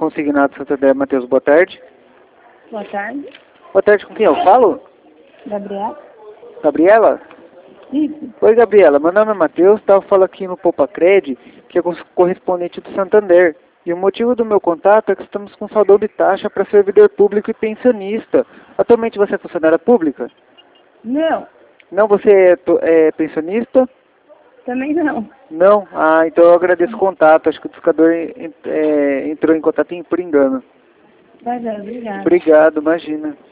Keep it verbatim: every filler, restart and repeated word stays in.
Consignado Santander, Matheus, boa tarde. Boa tarde. Boa tarde, com quem eu falo? Gabriela? Gabriela? Isso. Oi, Gabriela, meu nome é Matheus, estava falando aqui no Poupacred, que é correspondente do Santander. E o motivo do meu contato é que estamos com saldo de taxa para servidor público e pensionista. Atualmente você é funcionária pública? Não. Não, você é, é pensionista? Também não. Não? Ah, então eu agradeço o contato. Acho que o discador é, entrou em contato por engano. Tá, já, obrigada. Obrigado, imagina.